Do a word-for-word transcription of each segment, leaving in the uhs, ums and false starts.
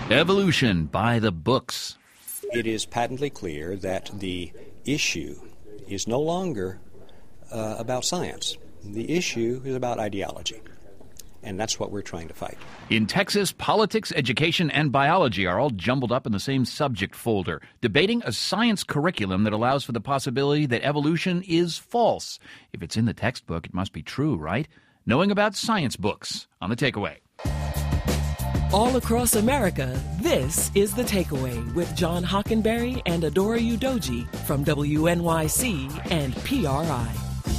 Evolution by the books. It is patently clear that the issue is no longer uh, about science. The issue is about ideology. And that's what we're trying to fight. In Texas, politics, education, and biology are all jumbled up in the same subject folder, debating a science curriculum that allows for the possibility that evolution is false. If it's in the textbook, it must be true, right? Knowing about science books on The Takeaway. All across America, this is The Takeaway with John Hockenberry and Adora Udoji from W N Y C and P R I.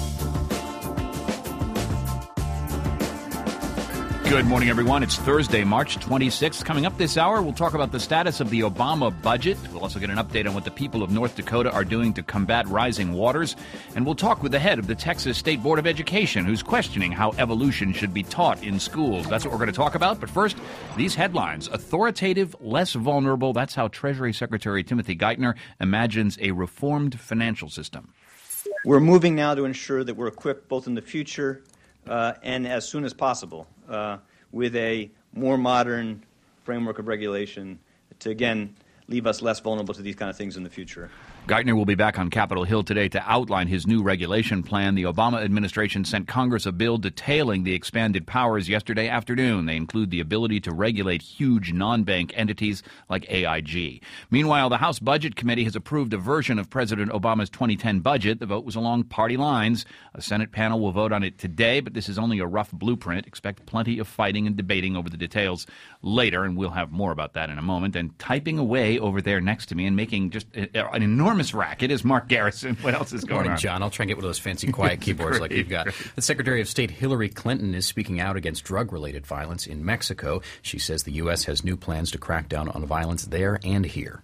Good morning, everyone. It's Thursday, March twenty-sixth. Coming up this hour, we'll talk about the status of the Obama budget. We'll also get an update on what the people of North Dakota are doing to combat rising waters. And we'll talk with the head of the Texas State Board of Education, who's questioning how evolution should be taught in schools. That's what we're going to talk about. But first, these headlines. Authoritative, less vulnerable. That's how Treasury Secretary Timothy Geithner imagines a reformed financial system. We're moving now to ensure that we're equipped both in the future uh, and as soon as possible Uh, with a more modern framework of regulation to, again, leave us less vulnerable to these kind of things in the future. Geithner will be back on Capitol Hill today to outline his new regulation plan. The Obama administration sent Congress a bill detailing the expanded powers yesterday afternoon. They include the ability to regulate huge non-bank entities like A I G. Meanwhile, the House Budget Committee has approved a version of President Obama's twenty ten budget. The vote was along party lines. A Senate panel will vote on it today, but this is only a rough blueprint. Expect plenty of fighting and debating over the details later, and we'll have more about that in a moment. And typing away over there next to me and making just an enormous racket is Mark Garrison. What else is Good going morning, on? John. I'll try and get one of those fancy quiet keyboards great, like you've got. Great. The Secretary of State Hillary Clinton is speaking out against drug-related violence in Mexico. She says the U S has new plans to crack down on violence there and here.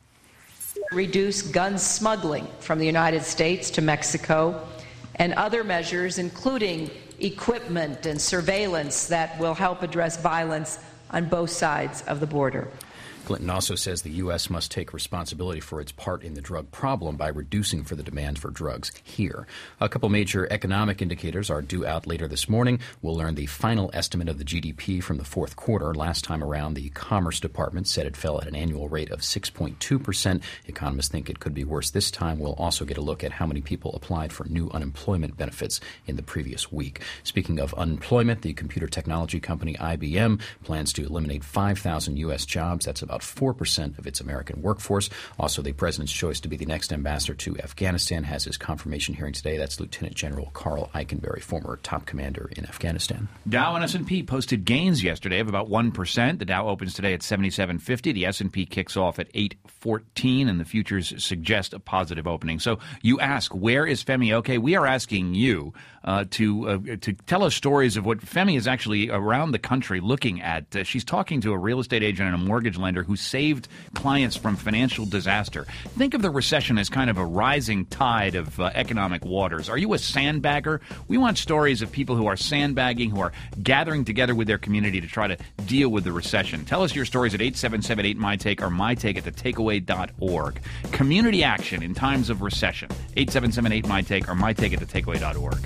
Reduce gun smuggling from the United States to Mexico and other measures, including equipment and surveillance that will help address violence on both sides of the border. Clinton also says the U S must take responsibility for its part in the drug problem by reducing for the demand for drugs here. A couple major economic indicators are due out later this morning. We'll learn the final estimate of the G D P from the fourth quarter. Last time around, the Commerce Department said it fell at an annual rate of six point two percent. Economists think it could be worse this time. We'll also get a look at how many people applied for new unemployment benefits in the previous week. Speaking of unemployment, the computer technology company I B M plans to eliminate five thousand U S jobs. That's about four percent of its American workforce. Also, the president's choice to be the next ambassador to Afghanistan has his confirmation hearing today. That's Lieutenant General Carl Eikenberry, former top commander in Afghanistan. Dow and S and P posted gains yesterday of about one percent. The Dow opens today at seventy-seven fifty. The S and P kicks off at eight fourteen, and the futures suggest a positive opening. So you ask, where is Femi Oke? We are asking you uh, to uh, to tell us stories of what Femi is actually around the country looking at. Uh, she's talking to a real estate agent and a mortgage lender who saved clients from financial disaster. Think of the recession as kind of a rising tide of uh, economic waters. Are you a sandbagger? We want stories of people who are sandbagging, who are gathering together with their community to try to deal with the recession. Tell us your stories at eight seven seven eight my take or mytake at the takeaway dot org. Community action in times of recession. eight seven seven eight my take or mytake at the takeaway dot org.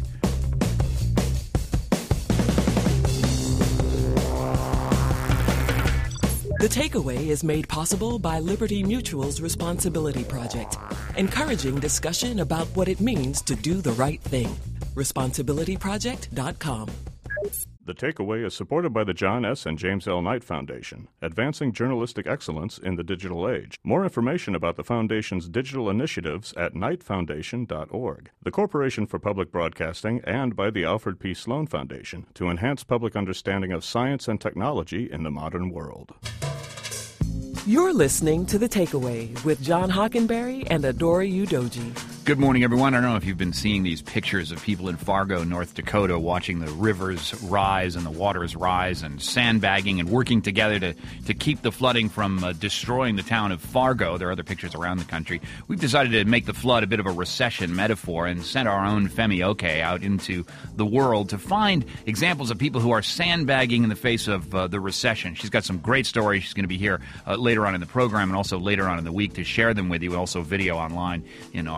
The Takeaway is made possible by Liberty Mutual's Responsibility Project, encouraging discussion about what it means to do the right thing. responsibility project dot com. The Takeaway is supported by the John S. and James L. Knight Foundation, advancing journalistic excellence in the digital age. More information about the Foundation's digital initiatives at knight foundation dot org. The Corporation for Public Broadcasting, and by the Alfred P. Sloan Foundation to enhance public understanding of science and technology in the modern world. You're listening to The Takeaway with John Hockenberry and Adora Udoji. Good morning, everyone. I don't know if you've been seeing these pictures of people in Fargo, North Dakota, watching the rivers rise and the waters rise and sandbagging and working together to, to keep the flooding from uh, destroying the town of Fargo. There are other pictures around the country. We've decided to make the flood a bit of a recession metaphor and sent our own Femi Oke out into the world to find examples of people who are sandbagging in the face of uh, the recession. She's got some great stories. She's going to be here uh, later on in the program and also later on in the week to share them with you. Also video online in our uh,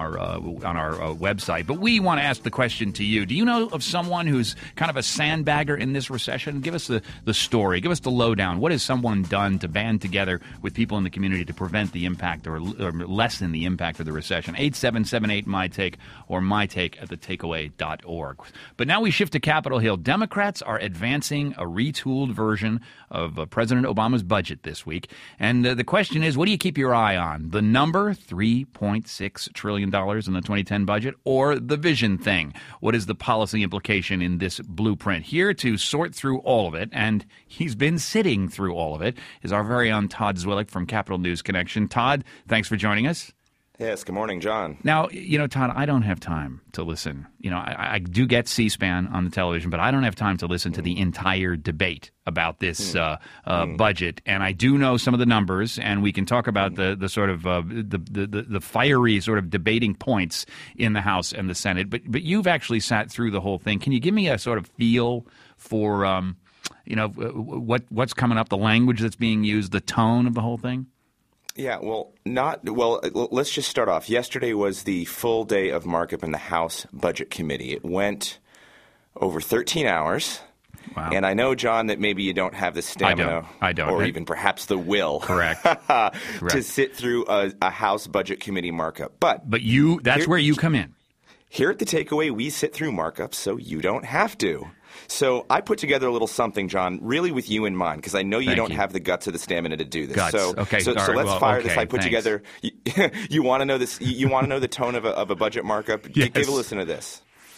on our uh, website. But we want to ask the question to you. Do you know of someone who's kind of a sandbagger in this recession? Give us the, the story. Give us the lowdown. What has someone done to band together with people in the community to prevent the impact or, or lessen the impact of the recession? eight seven seven eight, my take or my take at the takeaway dot org. But now we shift to Capitol Hill. Democrats are advancing a retooled version of uh, President Obama's budget this week. And uh, the question is, what do you keep your eye on? The number, three point six trillion dollars in the twenty ten budget, or the vision thing? What is the policy implication in this blueprint? Here to sort through all of it, and he's been sitting through all of it, is our very own Todd Zwillich from Capitol News Connection. Todd, thanks for joining us. Yes, good morning, John. Now, you know, Todd, I don't have time to listen. You know, I, I do get C-SPAN on the television, but I don't have time to listen to the entire debate about this uh, uh, mm. budget. And I do know some of the numbers, and we can talk about the, the sort of uh, the, the, the fiery sort of debating points in the House and the Senate. But but you've actually sat through the whole thing. Can you give me a sort of feel for, um, you know, what what's coming up, the language that's being used, the tone of the whole thing? Yeah, well, not well. Let's just start off. Yesterday was the full day of markup in the House Budget Committee. It went over thirteen hours. Wow. And I know, John, that maybe you don't have the stamina, I don't. I don't. or I, even perhaps the will, correct, to correct. sit through a, a House Budget Committee markup. But but you—that's here, where you come in. Here at the Takeaway, we sit through markups, so you don't have to. So I put together a little something, John, really with you in mind, because I know you Thank don't you. have the guts or the stamina to do this. Guts. So, okay. so, All so right. let's well, fire okay. this. I put Thanks. together. You, you want to know this? You want to know the tone of a, of a budget markup? Yes. Give a listen to this.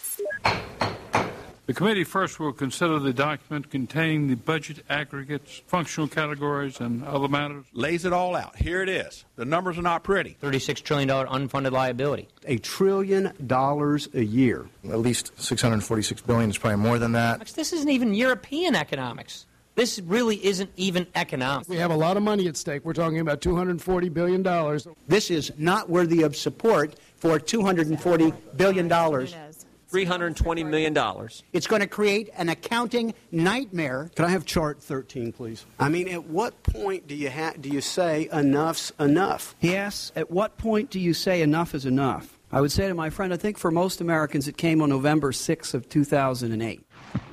The committee first will consider the document containing the budget aggregates, functional categories, and other matters. Lays it all out. Here it is. The numbers are not pretty. thirty-six trillion dollars unfunded liability. A trillion dollars a year. At least six hundred forty-six billion dollars is probably more than that. This isn't even European economics. This really isn't even economics. We have a lot of money at stake. We're talking about two hundred forty billion dollars. This is not worthy of support for two hundred forty billion dollars. three hundred twenty million dollars. It's going to create an accounting nightmare. Can I have chart thirteen, please? I mean, at what point do you ha- do you say enough's enough? Yes. At what point do you say enough is enough? I would say to my friend, I think for most Americans it came on November sixth of two thousand eight.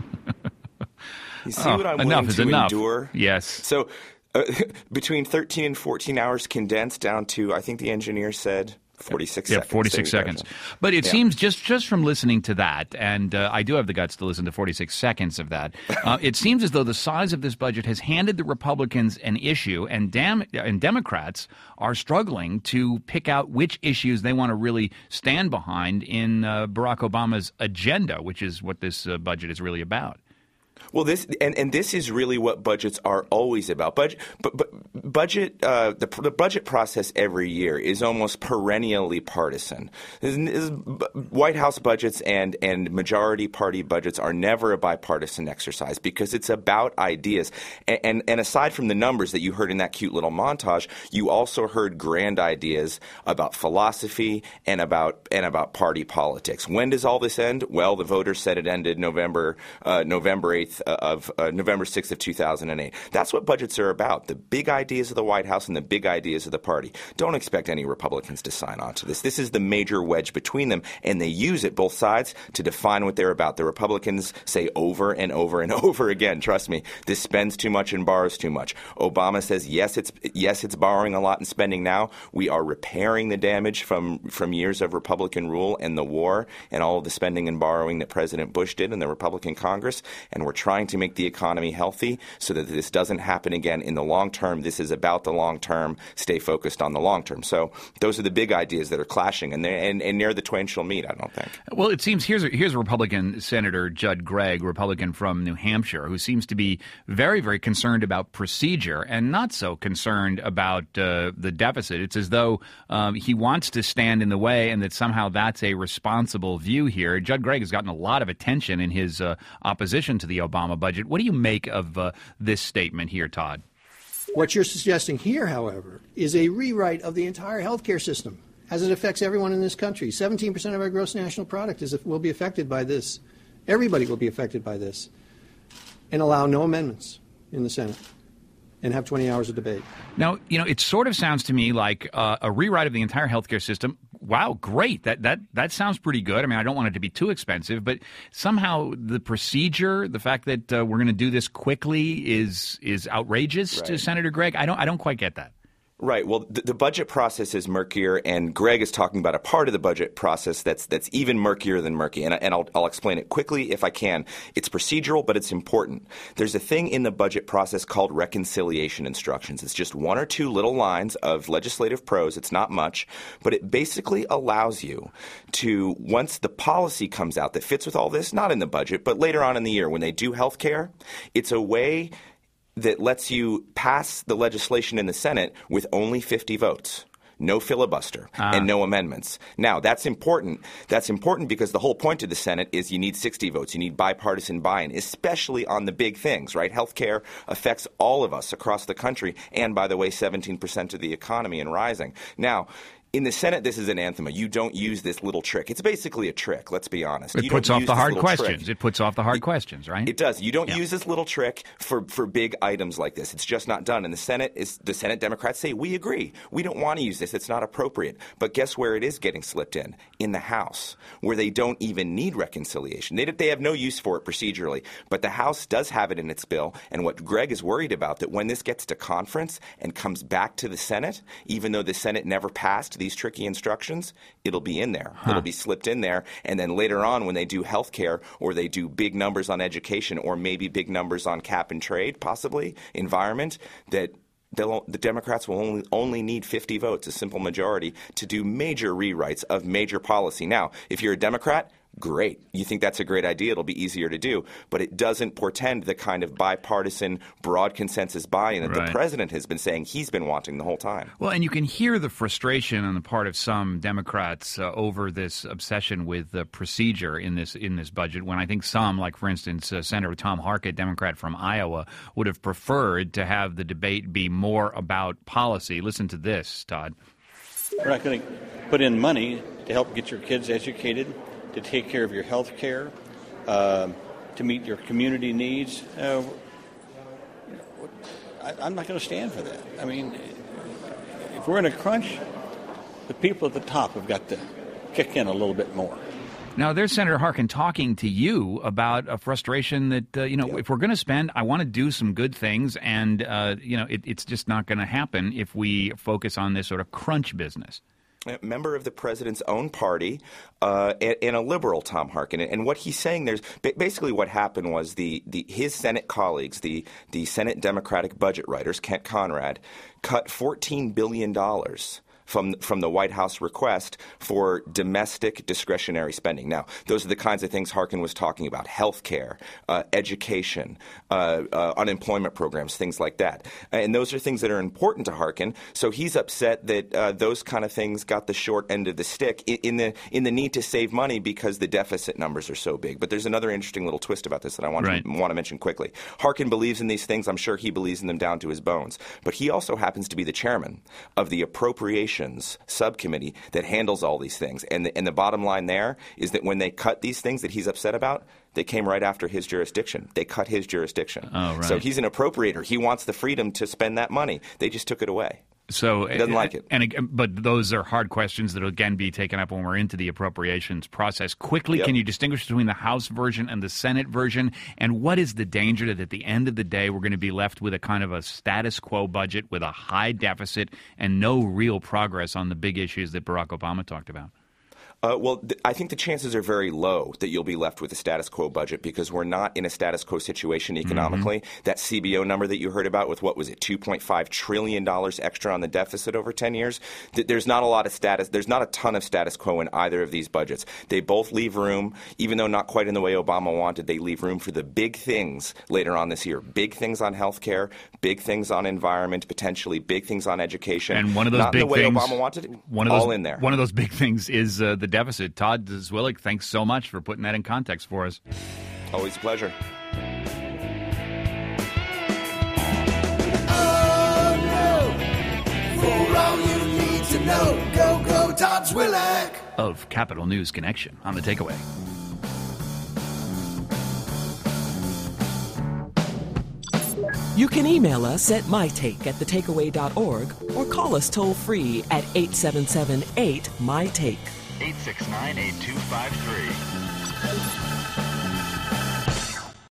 You see oh, what I'm enough willing is to enough. endure? Yes. So uh, between thirteen and fourteen hours condensed down to, I think the engineer said, forty-six yeah, seconds. forty-six seconds. But it yeah. seems just, just from listening to that, and uh, I do have the guts to listen to forty-six seconds of that, uh, it seems as though the size of this budget has handed the Republicans an issue, and, Dam- and Democrats are struggling to pick out which issues they want to really stand behind in uh, Barack Obama's agenda, which is what this uh, budget is really about. Well, this and, and this is really what budgets are always about. Budget, but, but budget, uh, the, the budget process every year is almost perennially partisan. This, this, White House budgets and and majority party budgets are never a bipartisan exercise because it's about ideas. And, and and aside from the numbers that you heard in that cute little montage, you also heard grand ideas about philosophy and about and about party politics. When does all this end? Well, the voters said it ended November uh, November eighth. Of uh, November sixth of two thousand eight. That's what budgets are about, the big ideas of the White House and the big ideas of the party. Don't expect any Republicans to sign on to this. This is the major wedge between them, and they use it, both sides, to define what they're about. The Republicans say over and over and over again, trust me, this spends too much and borrows too much. Obama says, yes, it's yes, it's borrowing a lot and spending now. We are repairing the damage from, from years of Republican rule and the war and all of the spending and borrowing that President Bush did in the Republican Congress, and we're trying to make the economy healthy so that this doesn't happen again in the long term. This is about the long term. Stay focused on the long term. So those are the big ideas that are clashing, and and, and near the twain shall meet, I don't think. Well, it seems here's a, here's a Republican Senator Judd Gregg, Republican from New Hampshire, who seems to be very, very concerned about procedure and not so concerned about uh, the deficit. It's as though um, he wants to stand in the way and that somehow that's a responsible view here. Judd Gregg has gotten a lot of attention in his uh, opposition to the Obama budget. What do you make of uh, this statement here, Todd? What you're suggesting here, however, is a rewrite of the entire healthcare system as it affects everyone in this country. seventeen percent of our gross national product is will be affected by this. Everybody will be affected by this. And allow no amendments in the Senate. and have twenty hours of debate. Now, you know, it sort of sounds to me like uh, a rewrite of the entire healthcare system. Wow, great. That that that sounds pretty good. I mean, I don't want it to be too expensive, but somehow the procedure, the fact that uh, we're going to do this quickly is is outrageous Right. to Senator Gregg. I don't I don't quite get that. Right. Well, the, the budget process is murkier, and Greg is talking about a part of the budget process that's that's even murkier than murky. And, I- and I'll, I'll explain it quickly if I can. It's procedural, but it's important. There's a thing in the budget process called reconciliation instructions. It's just one or two little lines of legislative prose. It's not much, but it basically allows you to, once the policy comes out that fits with all this, not in the budget, but later on in the year when they do health care, it's a way that lets you pass the legislation in the Senate with only fifty votes. No filibuster Ah. and no amendments. Now, that's important. That's important because the whole point of the Senate is you need sixty votes. You need bipartisan buy-in, especially on the big things, right? Healthcare affects all of us across the country and, by the way, seventeen percent of the economy and rising. Now, in the Senate, this is anathema. You don't use this little trick. It's basically a trick, let's be honest. It You puts don't off use the this hard little trick. questions. It puts off the hard questions, right? It does. You don't Yeah. use this little trick for, for big items like this. It's just not done. And the Senate is the Senate Democrats say, we agree. We don't want to use this. It's not appropriate. But guess where it is getting slipped in? In the House, where they don't even need reconciliation. They, they have no use for it procedurally. But the House does have it in its bill. And what Greg is worried about, that when this gets to conference and comes back to the Senate, even though the Senate never passed these tricky instructions, it'll be in there. Huh. It'll be slipped in there. And then later on, when they do health care or they do big numbers on education or maybe big numbers on cap and trade, possibly environment, that they'll, the Democrats will only, only need fifty votes, a simple majority, to do major rewrites of major policy. Now, if you're a Democrat, great. You think that's a great idea. It'll be easier to do. But it doesn't portend the kind of bipartisan, broad consensus buy-in that Right. the president has been saying he's been wanting the whole time. Well, and you can hear the frustration on the part of some Democrats uh, over this obsession with the procedure in this in this budget. When I think some, like for instance, uh, Senator Tom Harkett, Democrat from Iowa, would have preferred to have the debate be more about policy. Listen to this, Todd. We're not going to put in money to help get your kids educated, to take care of your health care, uh, to meet your community needs. Uh, I, I'm not going to stand for that. I mean, if we're in a crunch, the people at the top have got to kick in a little bit more. Now, there's Senator Harkin talking to you about a frustration that, uh, you know, if we're going to spend, I want to do some good things, and, uh, you know, it, it's just not going to happen if we focus on this sort of crunch business. A member of the president's own party uh, and, and a liberal, Tom Harkin. And what he's saying, there's basically what happened was the, the his Senate colleagues, the, the Senate Democratic budget writers, Kent Conrad, cut fourteen billion dollars from from the White House request for domestic discretionary spending. Now, those are the kinds of things Harkin was talking about: health care, uh, education, uh, uh, unemployment programs, things like that. And those are things that are important to Harkin. So he's upset that uh, those kind of things got the short end of the stick in, in the in the need to save money because the deficit numbers are so big. But there's another interesting little twist about this that I want, right. to, want to mention quickly. Harkin believes in these things. I'm sure he believes in them down to his bones. But he also happens to be the chairman of the Appropriations subcommittee that handles all these things. And the, and the bottom line there is that when they cut these things that he's upset about, they came right after his jurisdiction. They cut his jurisdiction. Oh, right. So he's an appropriator. He wants the freedom to spend that money. They just took it away. So he doesn't like it. And again, but those are hard questions that will again be taken up when we're into the appropriations process. Quickly, Yep. can you distinguish between the House version and the Senate version? And what is the danger that at the end of the day we're going to be left with a kind of a status quo budget with a high deficit and no real progress on the big issues that Barack Obama talked about? Uh, well, th- I think the chances are very low that you'll be left with a status quo budget because we're not in a status quo situation economically. Mm-hmm. That C B O number that you heard about with, what was it, two point five trillion dollars extra on the deficit over ten years, th- there's not a lot of status, there's not a ton of status quo in either of these budgets. They both leave room, even though not quite in the way Obama wanted, they leave room for the big things later on this year. Big things on health care, big things on environment, potentially big things on education. And one of those not big in the way things, Obama wanted it, one of those, all in there. One of those big things is uh, the deficit. Todd Zwillig, thanks so much for putting that in context for us. Always a pleasure. Oh, no. For all you need to know, go, go, Todd Zwillig. Of Capital News Connection on The Takeaway. You can email us at mytake at the takeaway dot org or call us toll free at eight seven seven eight, M Y T A K E. eight six nine, eight two five three.